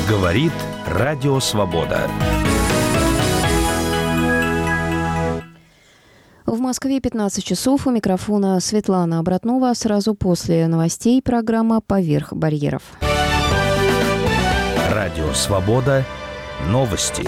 Говорит Радио Свобода. В Москве 15 часов. У микрофона Светлана Обратнова. Сразу после новостей программа «Поверх барьеров». Радио Свобода. Новости.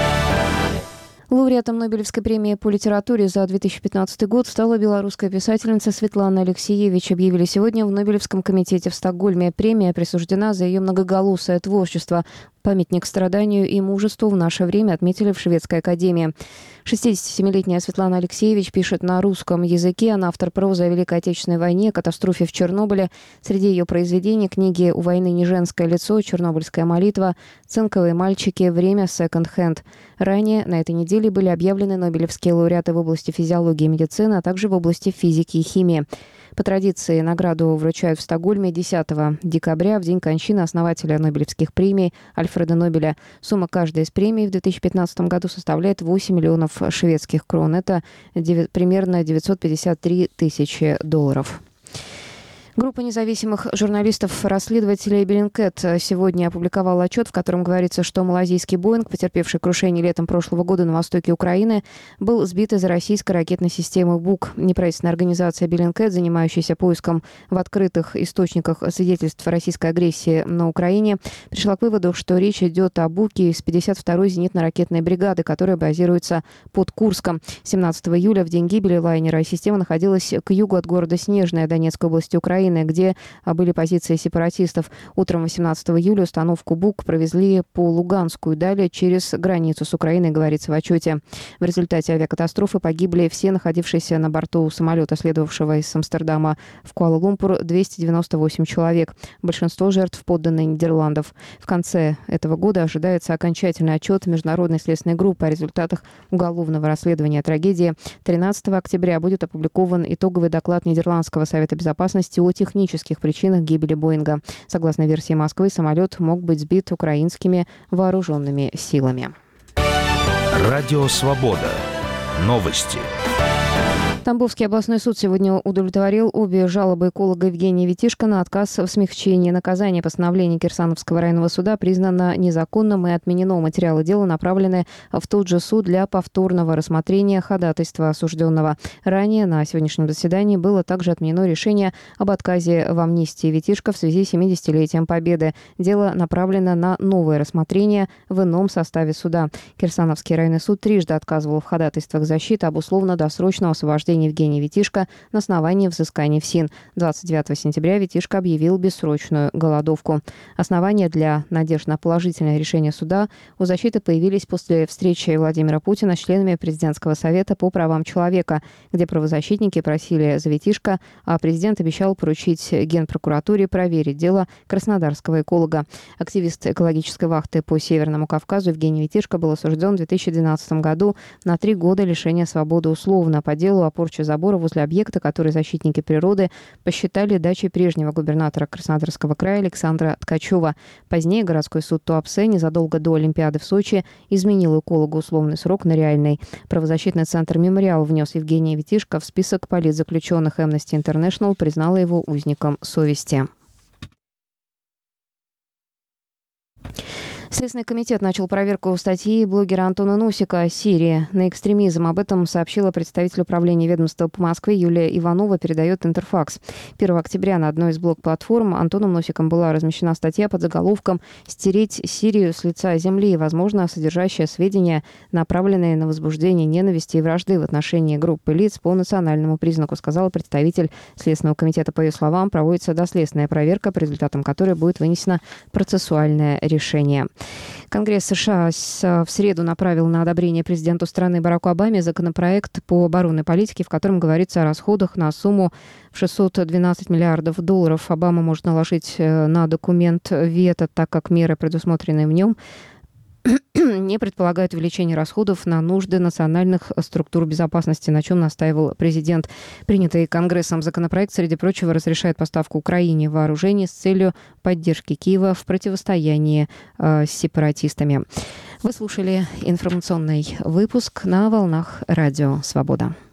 Лауреатом Нобелевской премии по литературе за 2015 год стала белорусская писательница Светлана Алексиевич. Объявили сегодня в Нобелевском комитете в Стокгольме. Премия присуждена за ее многоголосое творчество. Памятник страданию и мужеству в наше время отметили в Шведской академии. 67-летняя Светлана Алексиевич пишет на русском языке. Она автор прозы о Великой Отечественной войне, катастрофе в Чернобыле. Среди ее произведений книги «У войны не женское лицо», «Чернобыльская молитва», «Цинковые мальчики», «Время секонд-хенд». Ранее на этой неделе были объявлены нобелевские лауреаты в области физиологии и медицины, а также в области физики и химии. По традиции награду вручают в Стокгольме 10 декабря, в день кончины основателя Нобелевских премий Альфреда Нобеля. Сумма каждой из премий в 2015 году составляет 8 миллионов шведских крон. Это примерно 953 тысячи долларов. Группа независимых журналистов-расследователей Bellingcat сегодня опубликовала отчет, в котором говорится, что малазийский «Боинг», потерпевший крушение летом прошлого года на востоке Украины, был сбит из российской ракетной системы БУК. Неправительственная организация Bellingcat, занимающаяся поиском в открытых источниках свидетельств российской агрессии на Украине, пришла к выводу, что речь идет о БУКе из 52-й зенитно-ракетной бригады, которая базируется под Курском. 17 июля, в день гибели лайнера, система находилась к югу от города Снежная Донецкой области Украины, где были позиции сепаратистов. Утром 18 июля установку БУК провезли по Луганску и далее через границу с Украиной, говорится в отчете. В результате авиакатастрофы погибли все находившиеся на борту самолета, следовавшего из Амстердама в Куала-Лумпур, 298 человек. Большинство жертв подданные Нидерландов. В конце этого года ожидается окончательный отчет Международной следственной группы о результатах уголовного расследования трагедии. 13 октября будет опубликован итоговый доклад Нидерландского совета безопасности о технических причинах гибели «Боинга». Согласно версии Москвы, самолет мог быть сбит украинскими вооруженными силами. Радио Свобода. Новости. Тамбовский областной суд сегодня удовлетворил обе жалобы эколога Евгения Витишко на отказ в смягчении наказания. Постановление Кирсановского районного суда признано незаконным и отменено. Материалы дела направлены в тот же суд для повторного рассмотрения ходатайства осужденного. Ранее на сегодняшнем заседании было также отменено решение об отказе в амнистии Витишко в связи с 70-летием Победы. Дело направлено на новое рассмотрение в ином составе суда. Кирсановский районный суд трижды отказывал в ходатайствах защиты об условно-досрочном освобождении Евгения Витишко на основании взысканий ФСИН. 29 сентября Витишко объявил бессрочную голодовку. Основания для надежд на положительное решение суда у защиты появились после встречи Владимира Путина с членами Президентского совета по правам человека, где правозащитники просили за Витишко, а президент обещал поручить Генпрокуратуре проверить дело краснодарского эколога. Активист экологической вахты по Северному Кавказу Евгений Витишко был осужден в 2012 году на 3 года лишения свободы условно по делу о порче забора возле объекта, который защитники природы посчитали дачей прежнего губернатора Краснодарского края Александра Ткачева. Позднее городской суд Туапсе незадолго до Олимпиады в Сочи изменил экологу условный срок на реальный. Правозащитный центр «Мемориал» внес Евгения Витишко в список политзаключенных. Amnesty International признала его узником совести. Следственный комитет начал проверку статьи блогера Антона Носика о Сирии на экстремизм. Об этом сообщила представитель управления ведомства по Москве Юлия Иванова, передает Интерфакс. 1 октября на одной из блог-платформ Антоном Носиком была размещена статья под заголовком «Стереть Сирию с лица земли», возможно, содержащая сведения, направленные на возбуждение ненависти и вражды в отношении группы лиц по национальному признаку, сказала представитель Следственного комитета. По ее словам, проводится доследственная проверка, по результатам которой будет вынесено процессуальное решение. Конгресс США в среду направил на одобрение президенту страны Бараку Обаме законопроект по оборонной политике, в котором говорится о расходах на сумму в 612 миллиардов долларов. Обама может наложить на документ вето, так как меры, предусмотренные в нем, не предполагают увеличение расходов на нужды национальных структур безопасности, на чем настаивал президент. Принятый Конгрессом законопроект, среди прочего, разрешает поставку Украине вооружений с целью поддержки Киева в противостоянии с сепаратистами. Вы слушали информационный выпуск на волнах Радио Свобода.